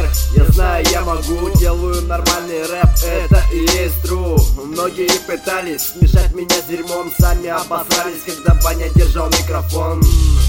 Я знаю, я могу, делаю нормальный рэп, это и есть true. Многие пытались смешать меня с дерьмом, сами обосрались, когда Ваня держал микрофон.